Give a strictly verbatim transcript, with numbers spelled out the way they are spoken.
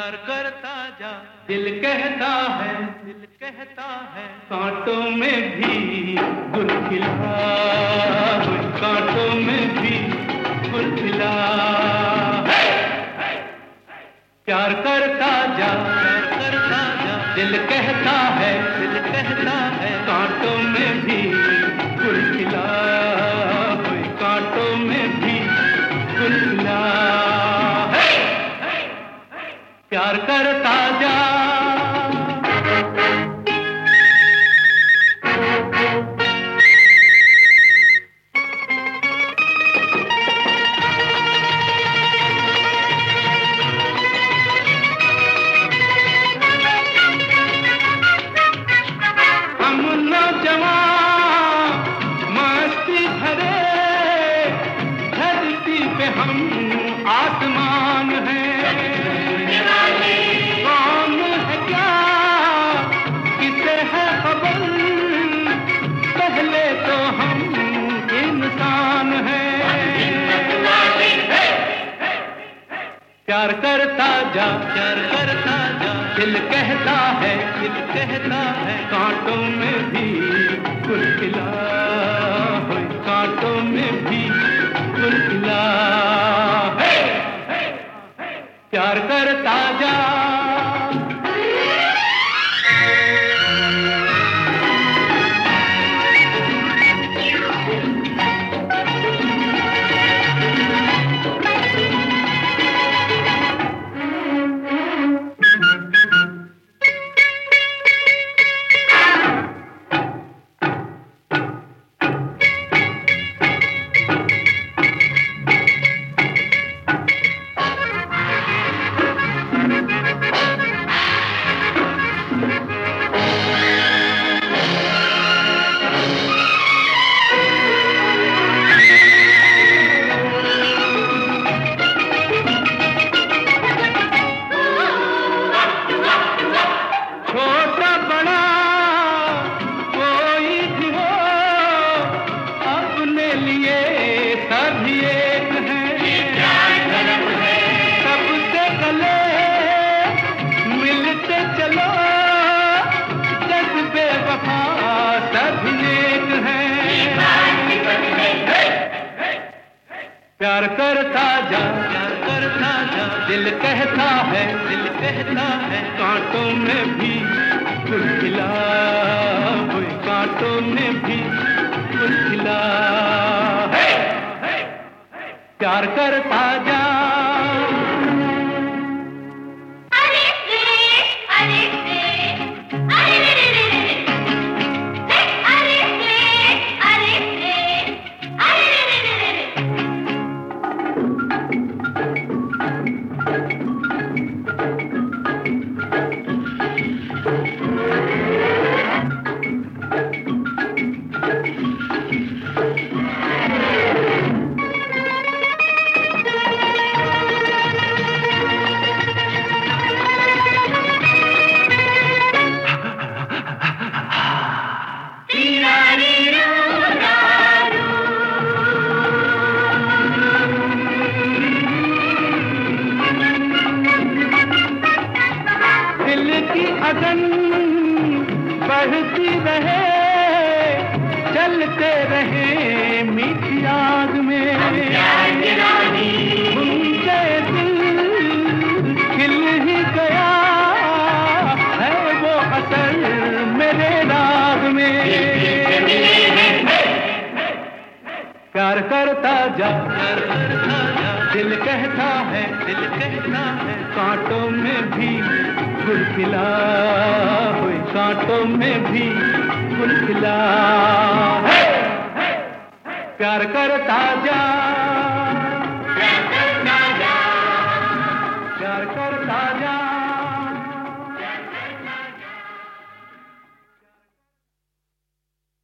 प्यार करता जा, दिल कहता है, दिल कहता है, कांटों में भी गुल खिला, कांटों में भी गुल खिला। प्यार करता जा, प्यार करता जा, दिल कहता है, दिल कहता है, कांटों में भी गुल खिला, कांटों में भी गुल खिला। प्यार करता जा। हम नौजवान मस्ती भरे, धरती पे हम आसमान हैं। प्यार करता जा, प्यार करता जा, दिल कहता है, दिल कहता है, कांटों में भी गुल खिला, कांटों में भी गुल खिला। प्यार करता जा। प्यार करता जा, प्यार करता जा, दिल कहता है, दिल कहता है, कांटों में भी गुल खिला, कांटों में भी गुल खिला। प्यार करता जा। अगन बढ़ती रहे, चलते रहे मीठी आग में, उनके दिल खिल ही गया है वो असर मेरे राग में। प्यार करता जा, प्यार करता जा, दिल कहता है, दिल कहता है, कांटों में भी गुल खिला, कांटों में भी गुल खिला। प्यार करता जा।